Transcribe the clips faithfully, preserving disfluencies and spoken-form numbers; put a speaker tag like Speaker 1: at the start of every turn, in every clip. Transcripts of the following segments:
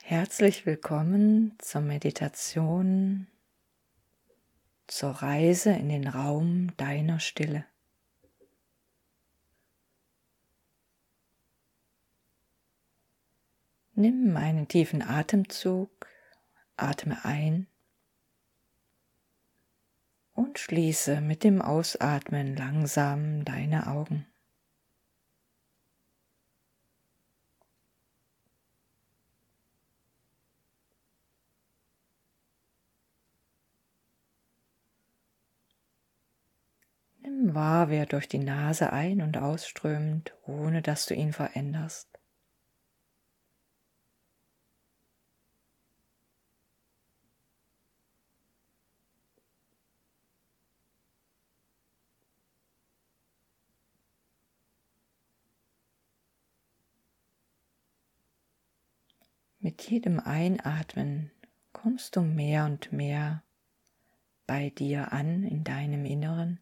Speaker 1: Herzlich willkommen zur Meditation, zur Reise in den Raum deiner Stille. Nimm einen tiefen Atemzug, atme ein und schließe mit dem Ausatmen langsam deine Augen. Nimm wahr, wie er durch die Nase ein- und ausströmt, ohne dass du ihn veränderst. Mit jedem Einatmen kommst du mehr und mehr bei dir an, in deinem Inneren.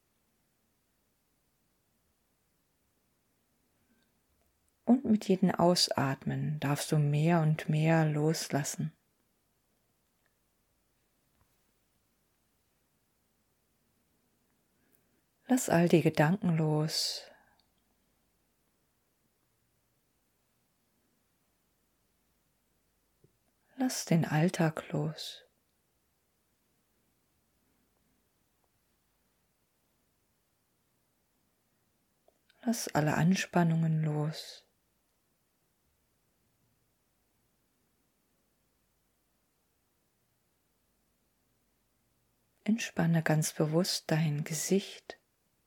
Speaker 1: Und mit jedem Ausatmen darfst du mehr und mehr loslassen. Lass all die Gedanken los. Lass den Alltag los. Lass alle Anspannungen los. Entspanne ganz bewusst dein Gesicht.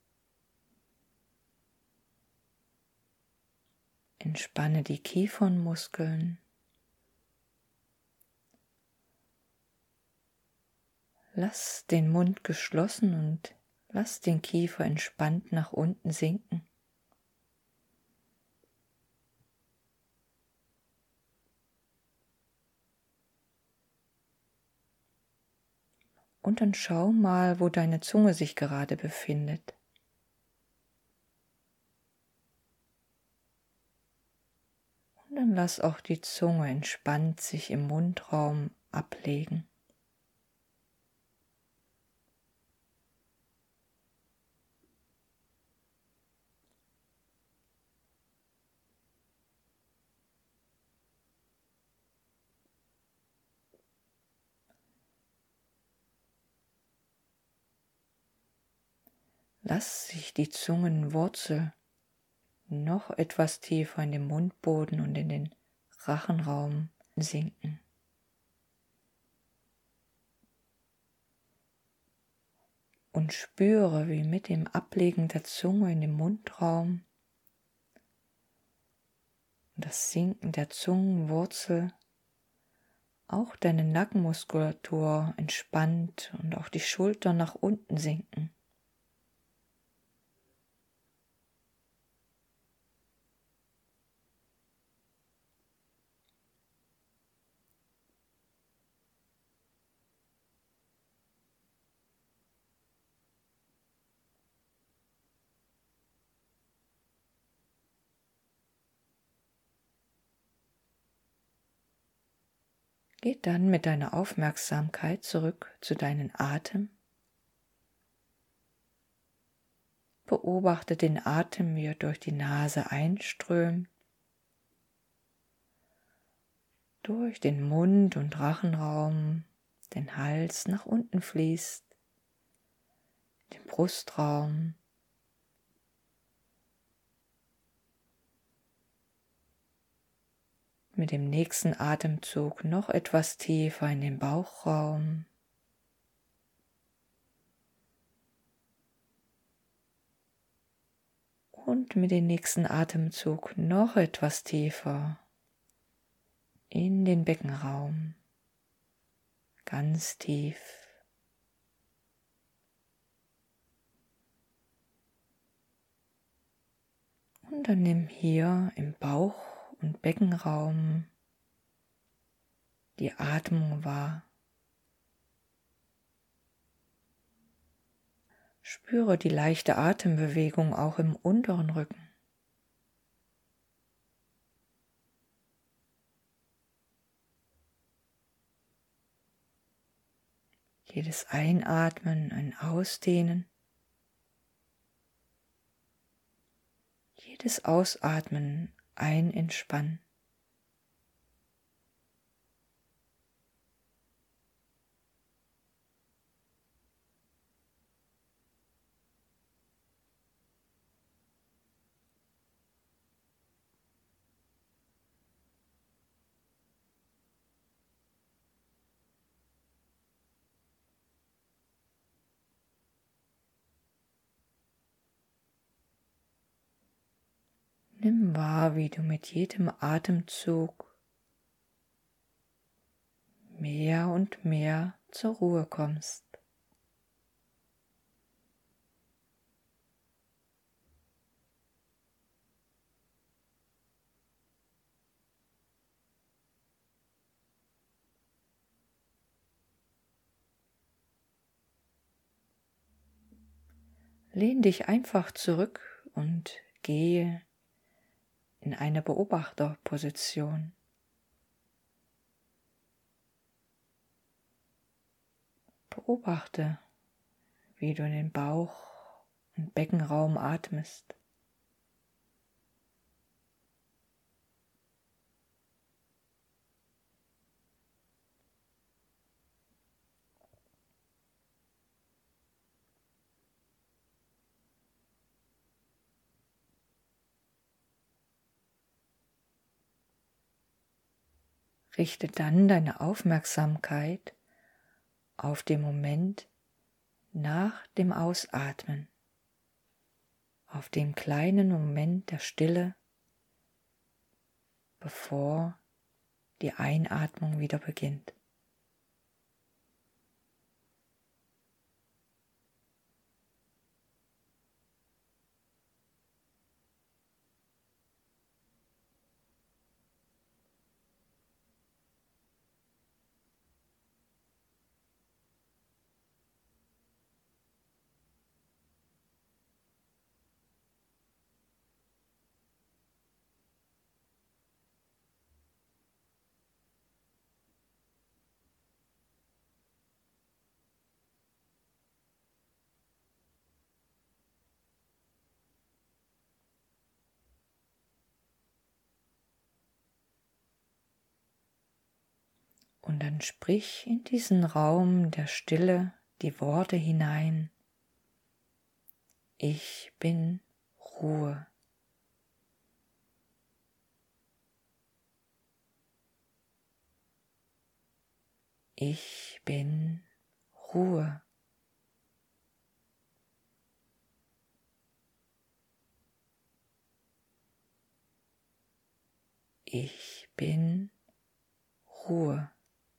Speaker 1: Entspanne die Kiefernmuskeln. Lass den Mund geschlossen und lass den Kiefer entspannt nach unten sinken. Und dann schau mal, wo deine Zunge sich gerade befindet. Und dann lass auch die Zunge entspannt sich im Mundraum ablegen. Lass sich die Zungenwurzel noch etwas tiefer in den Mundboden und in den Rachenraum sinken. Und spüre, wie mit dem Ablegen der Zunge in den Mundraum und das Sinken der Zungenwurzel auch deine Nackenmuskulatur entspannt und auch die Schultern nach unten sinken. Geh dann mit deiner Aufmerksamkeit zurück zu deinem Atem. Beobachte den Atem, wie er durch die Nase einströmt, durch den Mund- und Rachenraum, den Hals nach unten fließt, den Brustraum. Mit dem nächsten Atemzug noch etwas tiefer in den Bauchraum. Und mit dem nächsten Atemzug noch etwas tiefer in den Beckenraum. Ganz tief. Und dann nimm hier im Bauch und Beckenraum die Atmung wahr. Spüre die leichte Atembewegung auch im unteren Rücken. Jedes Einatmen ein Ausdehnen. Jedes Ausatmen ein Entspannen. Nimm wahr, wie du mit jedem Atemzug mehr und mehr zur Ruhe kommst. Lehn dich einfach zurück und gehe in eine Beobachterposition. Beobachte, wie du in den Bauch- und Beckenraum atmest. Richte dann deine Aufmerksamkeit auf den Moment nach dem Ausatmen, auf den kleinen Moment der Stille, bevor die Einatmung wieder beginnt. Und dann sprich in diesen Raum der Stille die Worte hinein. Ich bin Ruhe. Ich bin Ruhe. Ich bin Ruhe.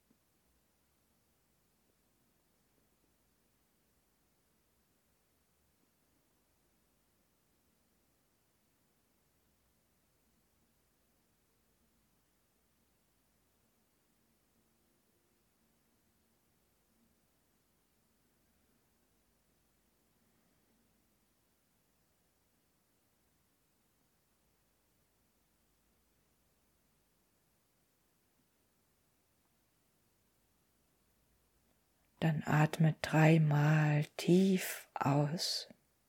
Speaker 1: Dann atme dreimal tief aus.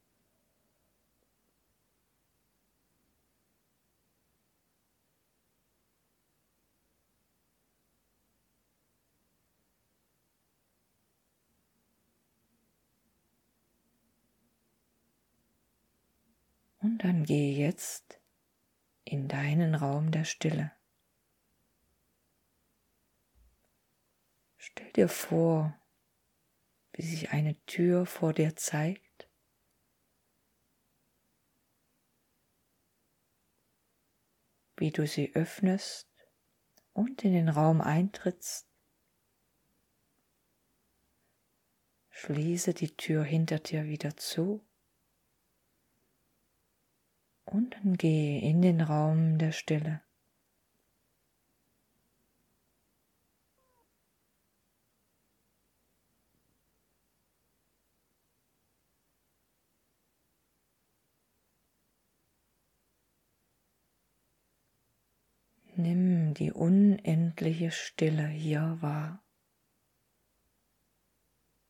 Speaker 1: Und dann gehe jetzt in deinen Raum der Stille. Stell dir vor, wie sich eine Tür vor dir zeigt. Wie du sie öffnest und in den Raum eintrittst. Schließe die Tür hinter dir wieder zu und dann gehe in den Raum der Stille. Nimm die unendliche Stille hier wahr.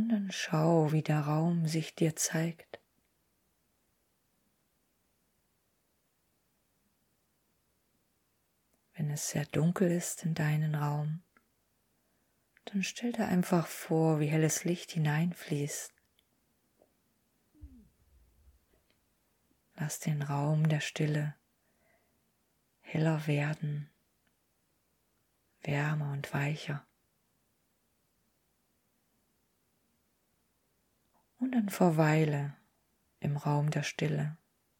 Speaker 1: Und dann schau, wie der Raum sich dir zeigt. Wenn es sehr dunkel ist in deinen Raum, dann stell dir einfach vor, wie helles Licht hineinfließt. Lass den Raum der Stille heller werden, wärmer und weicher. Und dann verweile im Raum der Stille.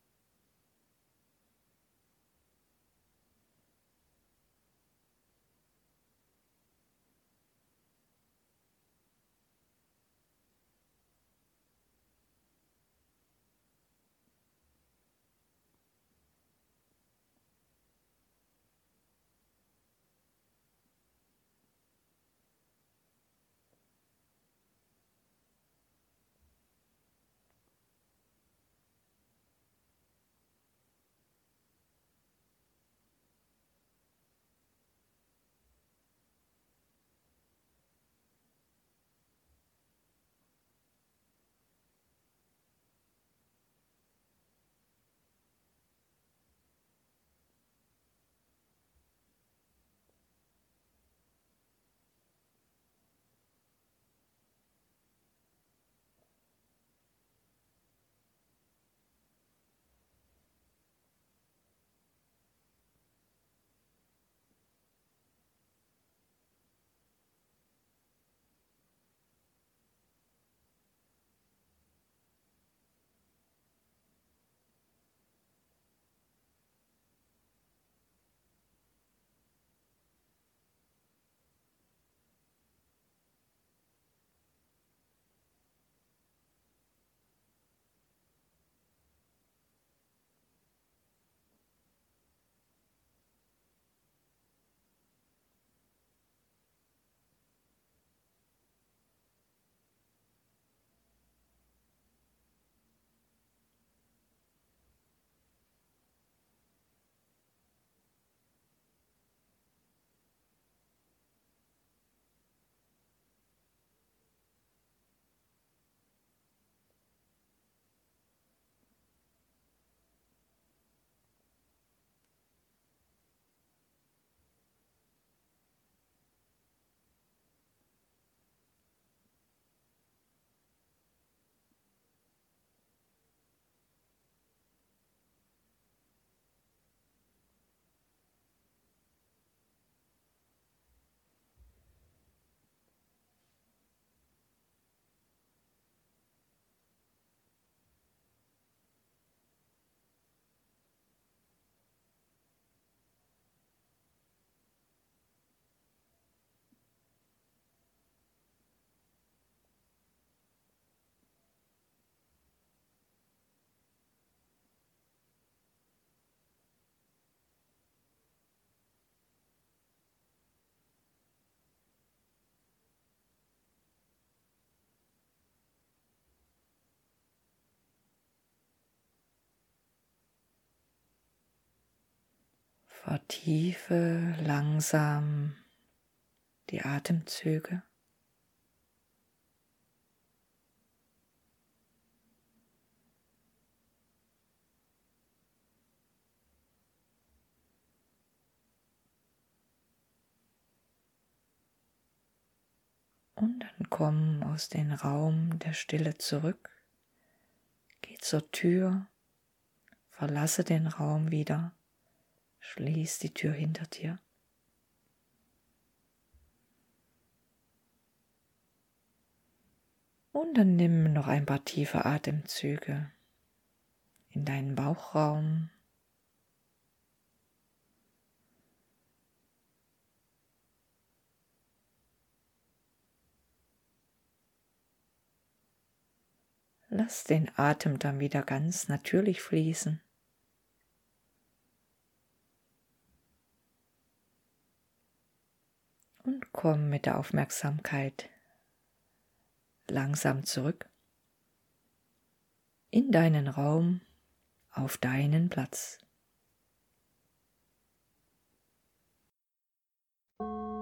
Speaker 1: Vertiefe langsam die Atemzüge. Und dann komm aus dem Raum der Stille zurück, geh zur Tür, verlasse den Raum wieder, schließ die Tür hinter dir. Und dann nimm noch ein paar tiefe Atemzüge in deinen Bauchraum. Lass den Atem dann wieder ganz natürlich fließen. Und komm mit der Aufmerksamkeit langsam zurück in deinen Raum, auf deinen Platz.